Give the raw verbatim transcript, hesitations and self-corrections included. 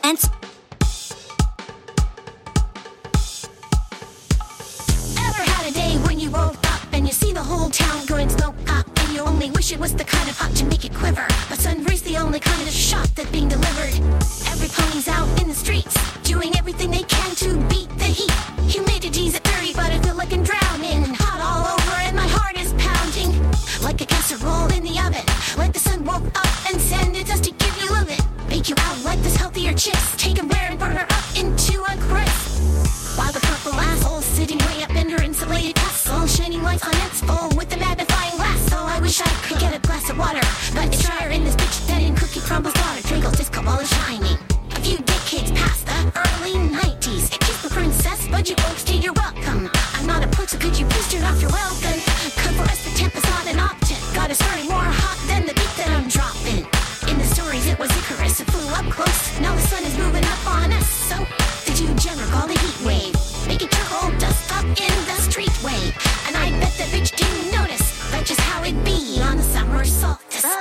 and s- Ever had a day when you woke up and you see the whole town going smoke up, and you only wish it was the kind of hot to make it quiver, but Sunbury's the only kind of shot that's being delivered. Every pony's out in the streets doing everything they can to beat the heat. Humidity's at thirty, but I feel like I'm drowning. Hot all over and my heart is pounding like a casserole in the oven. Like the sun woke up and sent us to give you love it. Make you out like this healthier chicks. Take a rare and burn her up into a crisp. While the purple asshole's sitting way up in her insulated castle, shining lights on its full with the magnifying glass. So I wish I could get a glass of water, but it's drier in this bitch than in Cookie Crumble's daughter. Twinkle disco ball is shining. A few decades past the early nineties. Kiss the princess, but you overstayed your welcome. I'm not a put, so could you please turn off your welcome? Cause for us the temp is not an option. Got a story more hot than the beat that I'm dropping. In the stories it was Icarus, it flew up close. Now the sun is moving up on us. So did you ever call the heat wave? Making charcoal dust up in the street wave. And I bet the bitch didn't notice. That's just how it be on the summer solstice.